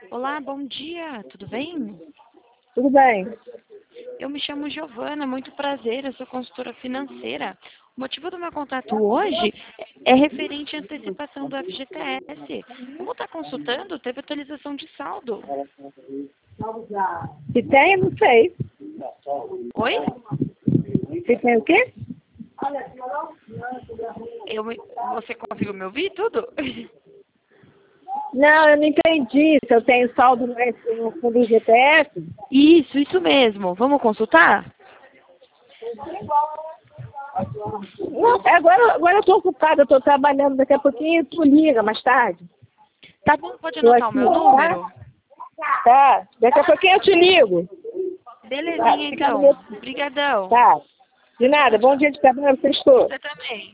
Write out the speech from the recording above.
Olá, bom dia, tudo bem? Tudo bem. Eu me chamo Giovana, muito prazer, eu sou consultora financeira. O motivo do meu contato hoje é referente à antecipação do FGTS. Como está consultando, teve atualização de saldo. Se tem, eu não sei. Oi? Se tem o quê? Você conseguiu me ouvir tudo? Não, eu não entendi. Se eu tenho saldo no fundo do GTF? Isso mesmo. Vamos consultar? Não, agora eu estou ocupada, eu estou trabalhando. Daqui a pouquinho tu liga mais tarde. Tá bom, pode Estou anotar o aqui, meu número? tá? Daqui a pouquinho eu te ligo. Belezinha, Fica no então. meu... Obrigadão. Tá. De nada. Bom dia de trabalho, sextou. Você também.